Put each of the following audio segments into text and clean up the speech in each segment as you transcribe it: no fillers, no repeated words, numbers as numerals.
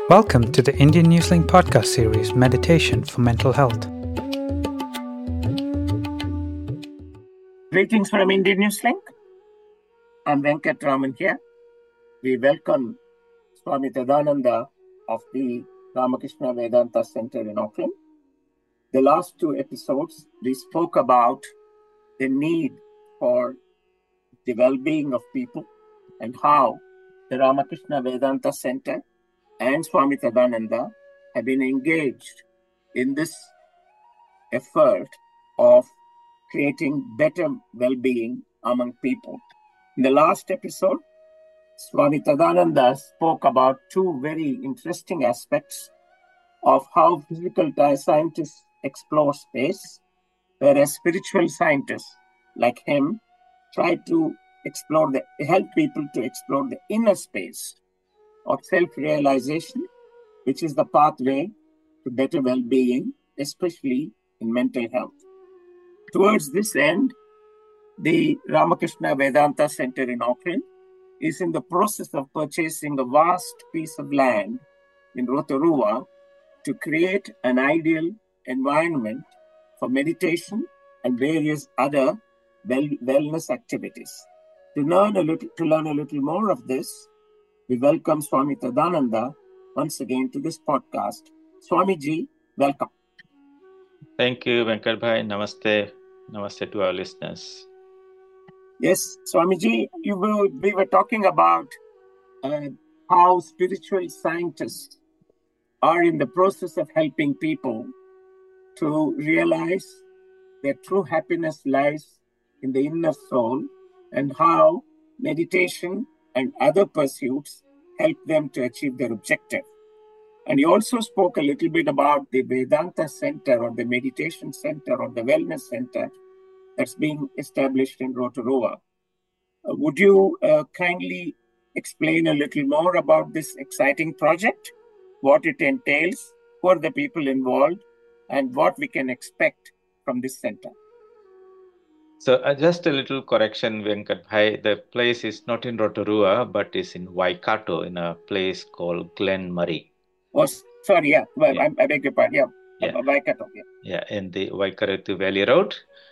Welcome to the Indian Newslink podcast series, Meditation for Mental Health. Greetings from Indian Newslink. I'm Venkat Raman here. We welcome Swami Tadananda of the Ramakrishna Vedanta Center in Auckland. The last two episodes, we spoke about the need for the well-being of people and how the Ramakrishna Vedanta Center and Swami Tadananda have been engaged in this effort of creating better well-being among people. In the last episode, Swami Tadananda spoke about two very interesting aspects of how physical scientists explore space, whereas spiritual scientists like him try to help people to explore the inner space of self-realization, which is the pathway to better well-being, especially in mental health. Towards this end, the Ramakrishna Vedanta Center in Auckland is in the process of purchasing a vast piece of land in Rotorua to create an ideal environment for meditation and various other wellness activities. To learn a little more of this, we welcome Swami Tadananda once again to this podcast. Swamiji, welcome. Thank you, Venkat Bhai. Namaste. Namaste to our listeners. Yes, Swamiji, we were talking about how spiritual scientists are in the process of helping people to realize that true happiness lies in the inner soul, and how meditation and other pursuits help them to achieve their objective. And you also spoke a little bit about the Vedanta Center or the Meditation Center or the Wellness Center that's being established in Rotorua. Would you kindly explain a little more about this exciting project, what it entails, who are the people involved, and what we can expect from this center? So just a little correction, Venkat Bhai. The place is not in Rotorua, but is in Waikato, in a place called Glen Murray. Oh, sorry, yeah. I beg your pardon. Yeah. Waikato. Yeah, in the Waikato Valley Road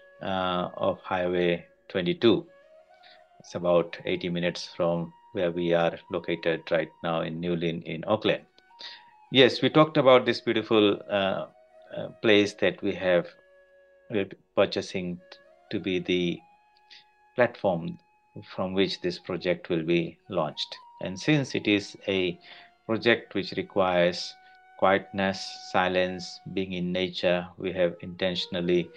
of Highway 22. It's about 80 minutes from where we are located right now in Newlyn in Auckland. Yes, we talked about this beautiful place that we're purchasing to be the platform from which this project will be launched. And since it is a project which requires quietness, silence, being in nature, we have intentionally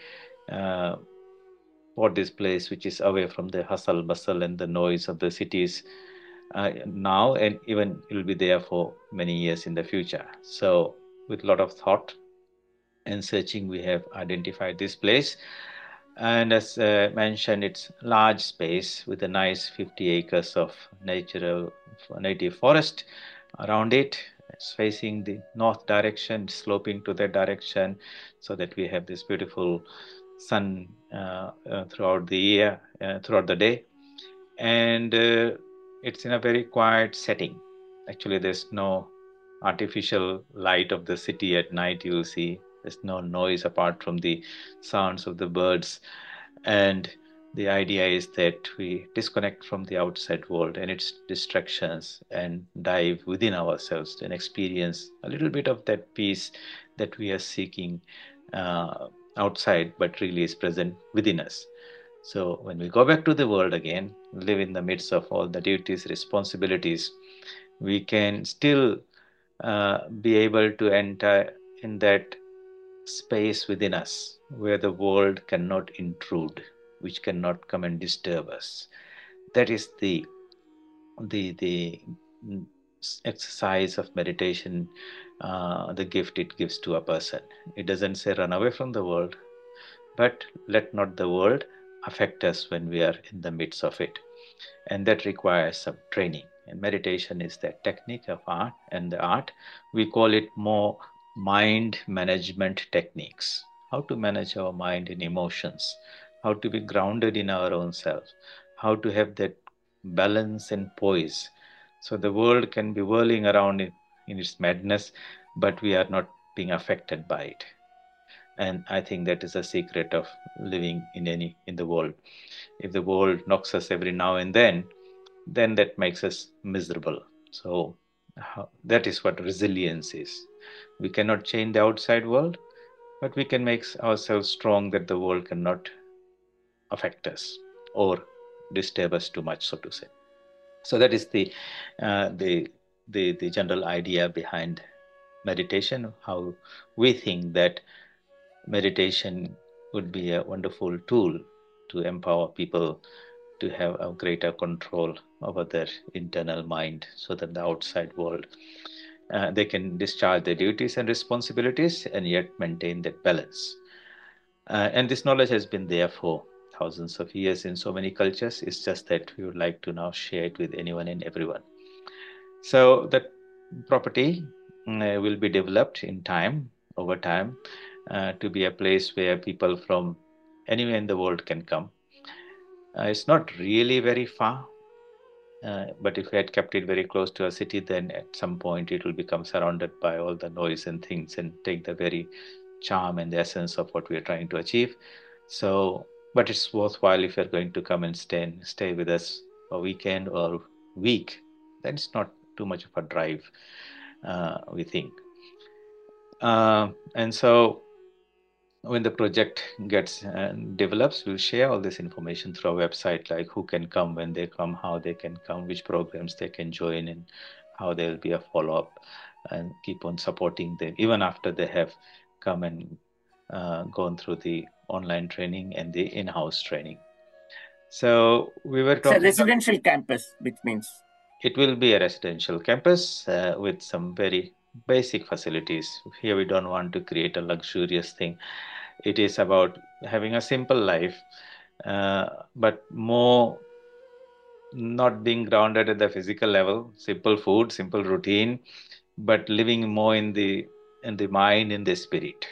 bought this place which is away from the hustle, bustle and the noise of the cities now, and even it will be there for many years in the future. So with a lot of thought and searching, we have identified this place. And as mentioned, it's large space with a nice 50 acres of native forest around it. It's facing the north direction, sloping to that direction, so that we have this beautiful sun throughout the year, throughout the day. And it's in a very quiet setting. Actually, there's no artificial light of the city at night. You'll see there's no noise apart from the sounds of the birds. And the idea is that we disconnect from the outside world and its distractions and dive within ourselves and experience a little bit of that peace that we are seeking outside, but really is present within us. So when we go back to the world again, live in the midst of all the duties, responsibilities, we can still be able to enter in that space within us where the world cannot intrude, which cannot come and disturb us. That is the exercise of meditation, the gift it gives to a person. It doesn't say run away from the world, but let not the world affect us when we are in the midst of it. And that requires some training. And meditation is that technique of art, and the art, we call it more mind management techniques. How to manage our mind and emotions, how to be grounded in our own self, how to have that balance and poise. So the world can be whirling around in its madness, but we are not being affected by it. And I think that is a secret of living in the world. If the world knocks us every now and then that makes us miserable. So that is what resilience is. We cannot change the outside world, but we can make ourselves strong that the world cannot affect us or disturb us too much, so to say. So that is uh, the the general idea behind meditation. How we think that meditation would be a wonderful tool to empower people to have a greater control over their internal mind, so that the outside world they can discharge their duties and responsibilities and yet maintain that balance. And this knowledge has been there for thousands of years in so many cultures. It's just that we would like to now share it with anyone and everyone. So that property will be developed in time, over time, to be a place where people from anywhere in the world can come. It's not really very far, but if we had kept it very close to a city, then at some point it will become surrounded by all the noise and things and take the very charm and the essence of what we are trying to achieve. So, but it's worthwhile if you're going to come and stay with us a weekend or week. Then it's not too much of a drive, we think. And so when the project gets develops, we'll share all this information through our website, like who can come, when they come, how they can come, which programs they can join, and how there will be a follow-up, and keep on supporting them even after they have come and gone through the online training and the in-house training. So we were talking. It's a residential campus, which means it will be a residential campus with some very basic facilities. Here we don't want to create a luxurious thing. It is about having a simple life, but more not being grounded at the physical level. Simple food, simple routine, but living more in the mind, in the spirit.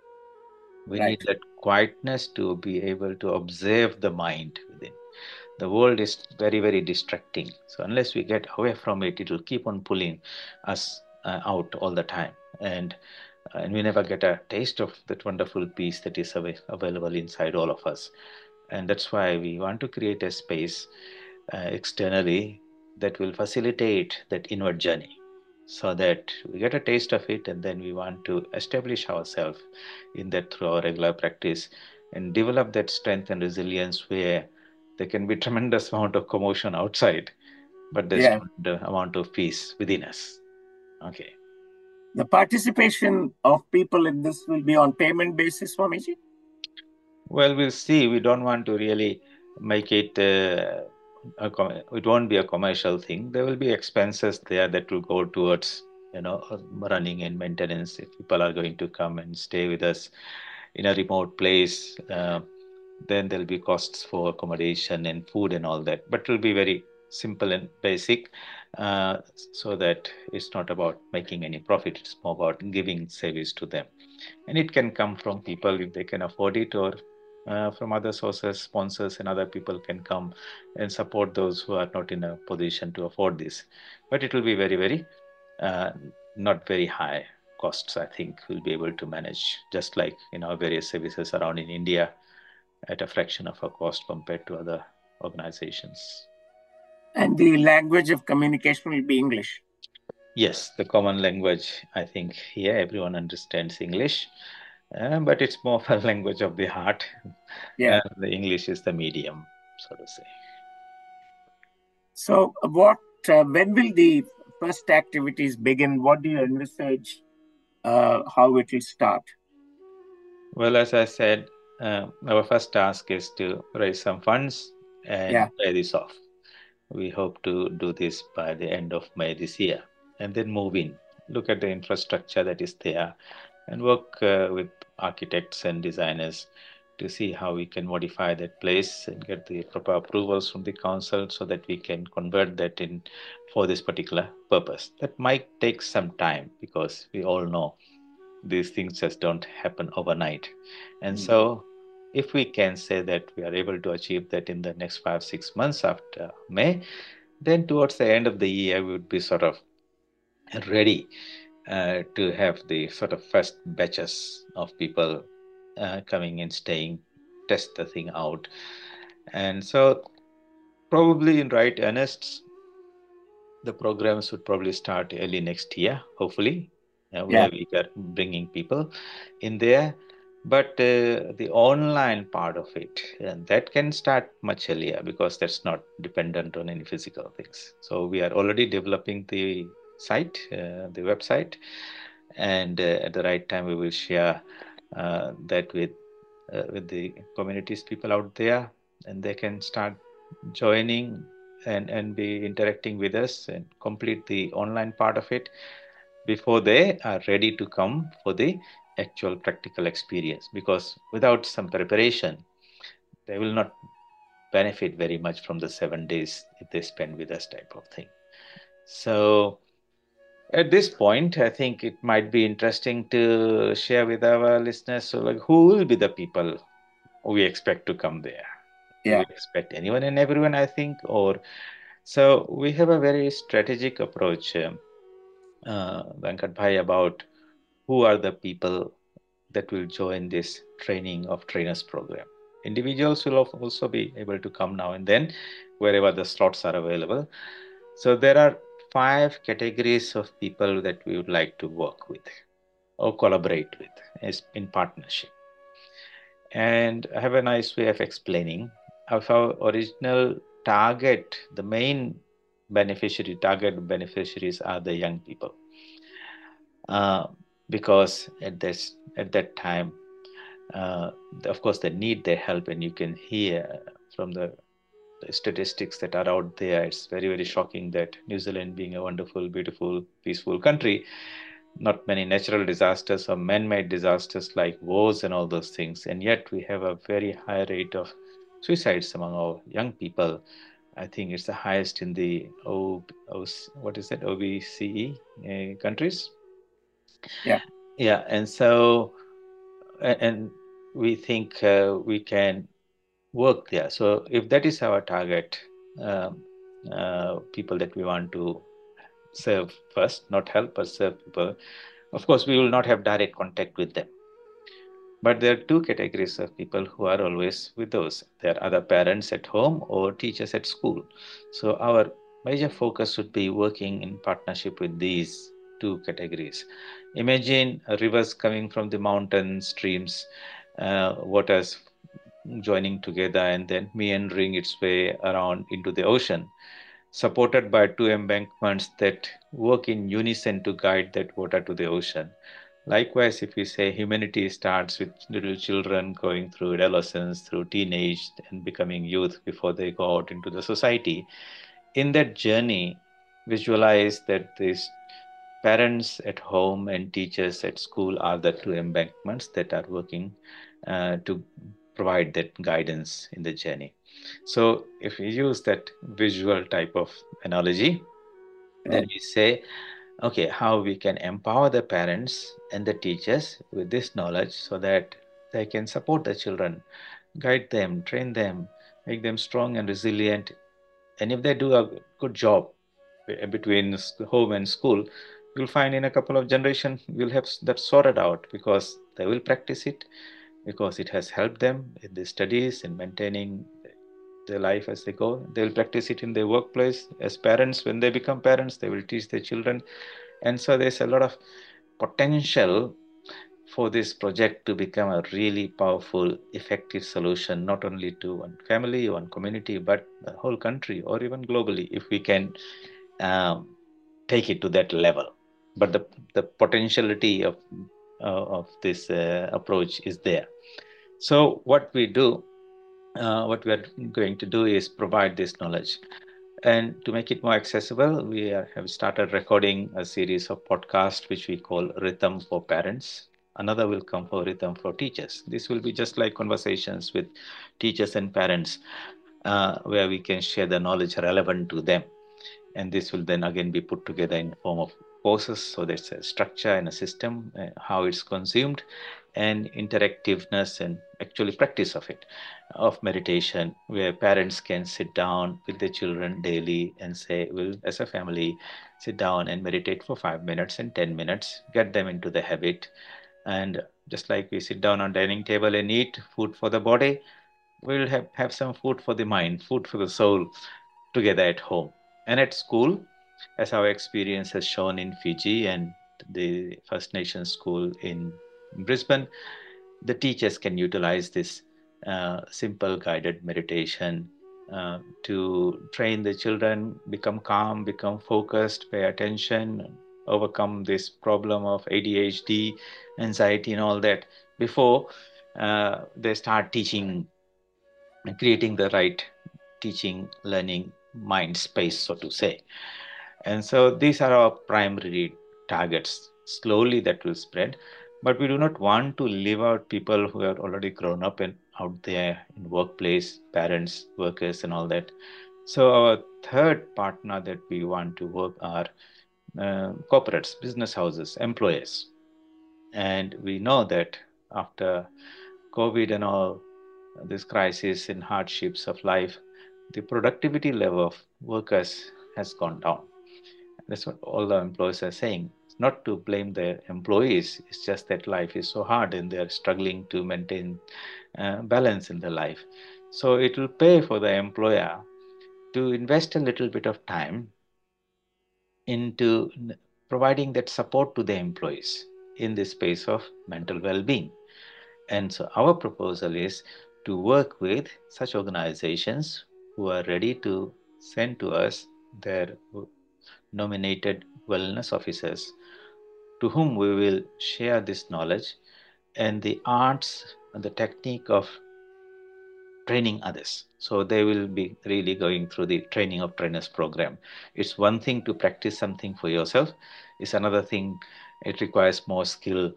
We need that quietness to be able to observe the mind within. The world is very, very distracting. So unless we get away from it, it will keep on pulling us out all the time. And we never get a taste of that wonderful peace that is available inside all of us. And that's why we want to create a space externally that will facilitate that inward journey, so that we get a taste of it, and then we want to establish ourselves in that through our regular practice and develop that strength and resilience, where there can be tremendous amount of commotion outside, but there's the amount of peace within us. Okay. The participation of people in this will be on payment basis, Swamiji? Well, we'll see. We don't want to really make it, it won't be a commercial thing. There will be expenses there that will go towards, running and maintenance. If people are going to come and stay with us in a remote place, then there'll be costs for accommodation and food and all that. But it will be very simple and basic, so that it's not about making any profit. It's more about giving service to them. And it can come from people if they can afford it, or from other sources, sponsors and other people can come and support those who are not in a position to afford this. But it will be very, very not very high costs. I think we'll be able to manage, just like in our various services around in India, at a fraction of a cost compared to other organizations. And the language of communication will be English? Yes, the common language, I think here everyone understands English, but it's more of a language of the heart. Yeah. The English is the medium, so to say. So when will the first activities begin? What do you envisage how it will start? Well, as I said, our first task is to raise some funds and pay this off. We hope to do this by the end of May this year, and then move in, look at the infrastructure that is there, and work with architects and designers to see how we can modify that place and get the proper approvals from the council, so that we can convert that in for this particular purpose. That might take some time, because we all know these things just don't happen overnight. And so if we can say that we are able to achieve that in the next 5-6 months after May, then towards the end of the year, we would be sort of ready to have the sort of first batches of people coming and staying, test the thing out. And so, probably in right earnest, the programs would probably start early next year, hopefully, where we are bringing people in there. But the online part of it, that can start much earlier because that's not dependent on any physical things. So we are already developing the site, the website, and at the right time we will share that with the communities people out there, and they can start joining and be interacting with us and complete the online part of it before they are ready to come for the actual practical experience, because without some preparation they will not benefit very much from the 7 days if they spend with us type of thing. So at this point, I think it might be interesting to share with our listeners, so like, who will be the people we expect to come there? Do we expect anyone and everyone, I think? Or so we have a very strategic approach, Venkat Bhai, about who are the people that will join this training of trainers program. Individuals will also be able to come now and then wherever the slots are available. So there are 5 categories of people that we would like to work with or collaborate with as in partnership. And I have a nice way of explaining. Of our original target, the main target beneficiaries are the young people, because at that time, uh, of course, they need their help, and you can hear from the statistics that are out there. It's very, very shocking that New Zealand, being a wonderful, beautiful, peaceful country, not many natural disasters or man-made disasters like wars and all those things, and yet we have a very high rate of suicides among our young people. I think it's the highest in the what is that, OBCE countries. Yeah, and so and we think we can work there. So if that is our target, people that we want to serve first, not help, but serve people, of course, we will not have direct contact with them. But there are 2 categories of people who are always with us. There are other parents at home or teachers at school. So our major focus should be working in partnership with these 2 categories. Imagine rivers coming from the mountain streams, waters joining together and then meandering its way around into the ocean, supported by 2 embankments that work in unison to guide that water to the ocean. Likewise, if we say humanity starts with little children going through adolescence, through teenage, and becoming youth before they go out into the society, in that journey, visualize that these parents at home and teachers at school are the 2 embankments that are working to provide that guidance in the journey. So, if we use that visual type of analogy, then we say, okay, how we can empower the parents and the teachers with this knowledge so that they can support the children, guide them, train them, make them strong and resilient. And if they do a good job between home and school, you'll find in a couple of generations you'll have that sorted out, because they will practice it, because it has helped them in their studies and maintaining their life as they go. They will practice it in their workplace. As parents, when they become parents, they will teach their children. And so there's a lot of potential for this project to become a really powerful, effective solution, not only to one family, one community, but the whole country or even globally, if we can take it to that level. But the potentiality of this approach is there. So what we do, what we are going to do is provide this knowledge. And to make it more accessible, we have started recording a series of podcasts which we call Rhythm for Parents. Another will come for Rhythm for Teachers. This will be just like conversations with teachers and parents, where we can share the knowledge relevant to them. And this will then again be put together in the form of poses, so there's a structure and a system, how it's consumed, and interactiveness and actually practice of it, of meditation, where parents can sit down with their children daily and say, we'll as a family sit down and meditate for 5 minutes and 10 minutes, get them into the habit. And just like we sit down on dining table and eat food for the body, we'll have some food for the mind, food for the soul together at home and at school, as our experience has shown in Fiji and the First Nations school in Brisbane. The teachers can utilize this simple guided meditation to train the children, become calm, become focused, pay attention, overcome this problem of ADHD, anxiety, and all that before they start teaching, creating the right teaching, learning mind space, so to say. And so these are our primary targets. Slowly that will spread. But we do not want to leave out people who are already grown up and out there in workplace, parents, workers, and all that. So our third partner that we want to work are corporates, business houses, employers. And we know that after COVID and all this crisis and hardships of life, the productivity level of workers has gone down. That's what all the employers are saying. It's not to blame the employees, it's just that life is so hard and they're struggling to maintain balance in their life. So it will pay for the employer to invest a little bit of time into providing that support to the employees in the space of mental well-being. And so our proposal is to work with such organizations who are ready to send to us their nominated wellness officers, to whom we will share this knowledge and the arts and the technique of training others. So they will be really going through the training of trainers program. It's one thing to practice something for yourself. It's another thing. It requires more skill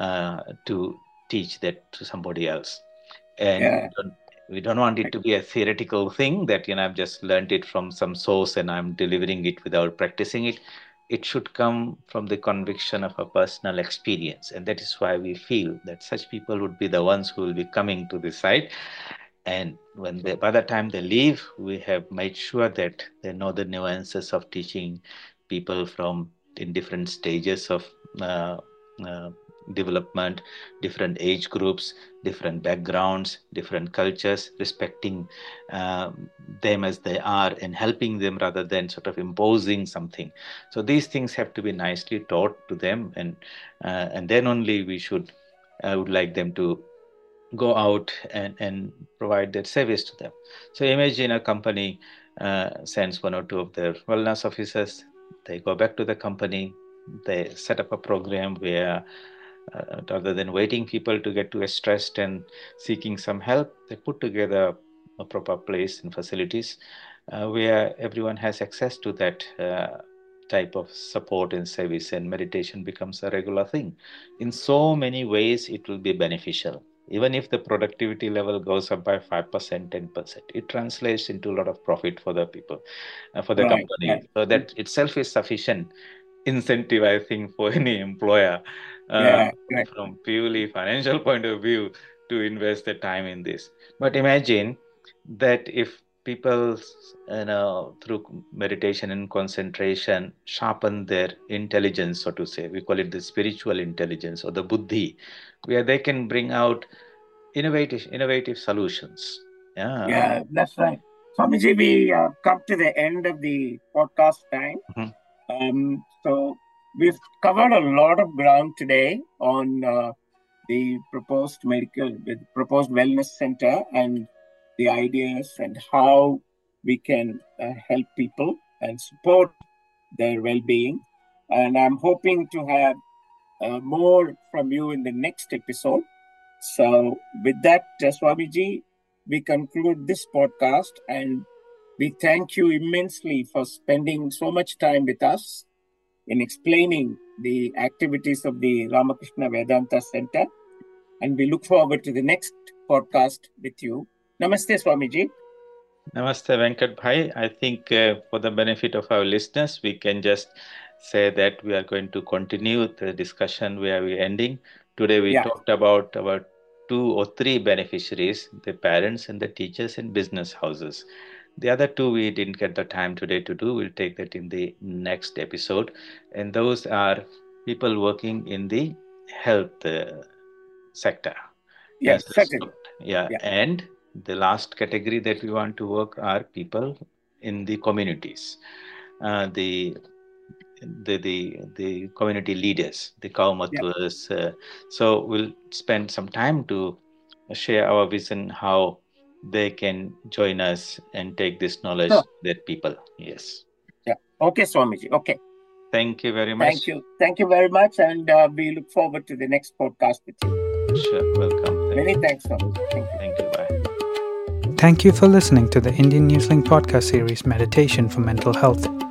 to teach that to somebody else. And we don't want it to be a theoretical thing that, I've just learned it from some source and I'm delivering it without practicing it. It should come from the conviction of a personal experience. And that is why we feel that such people would be the ones who will be coming to this site. And by the time they leave, we have made sure that they know the nuances of teaching people from in different stages of development, different age groups, different backgrounds, different cultures, respecting them as they are and helping them rather than sort of imposing something. So these things have to be nicely taught to them, and then only I would like them to go out and provide that service to them. So imagine a company sends one or two of their wellness officers. They go back to the company. They set up a program where rather than waiting people to get too stressed and seeking some help, they put together a proper place and facilities where everyone has access to that type of support and service, and meditation becomes a regular thing. In so many ways, it will be beneficial. Even if the productivity level goes up by 5%, 10%, it translates into a lot of profit for the people, for the company. Right. So that itself is sufficient incentive, I think, for any employer from purely financial point of view to invest the time in this. But imagine that if people, through meditation and concentration, sharpen their intelligence, so to say, we call it the spiritual intelligence or the buddhi, where they can bring out innovative solutions. Yeah, that's right. Swamiji, we come to the end of the podcast time. Mm-hmm. So we've covered a lot of ground today on the proposed wellness center and the ideas and how we can help people and support their well-being. And I'm hoping to have more from you in the next episode. So with that, Swamiji, we conclude this podcast, and we thank you immensely for spending so much time with us in explaining the activities of the Ramakrishna Vedanta Center. And we look forward to the next podcast with you. Namaste, Swamiji. Namaste, Venkat Bhai. I think for the benefit of our listeners, we can just say that we are going to continue the discussion where we're ending. Today we Yeah. talked about 2 or 3 beneficiaries, the parents and the teachers in business houses. The other 2 we didn't get the time today to do. We'll take that in the next episode. And those are people working in the health sector. Yes, As certainly. yeah. And the last category that we want to work are people in the communities, the community leaders, the Kaumatvas. So we'll spend some time to share our vision how they can join us and take this knowledge Sure. to their people. Yes. Yeah. Okay, Swamiji. Okay. Thank you very much. Thank you. Thank you very much. And we look forward to the next podcast with you. Sure. Welcome. Many thanks, Swamiji. Thank you. Thank you. Bye. Thank you for listening to the Indian Newslink podcast series Meditation for Mental Health.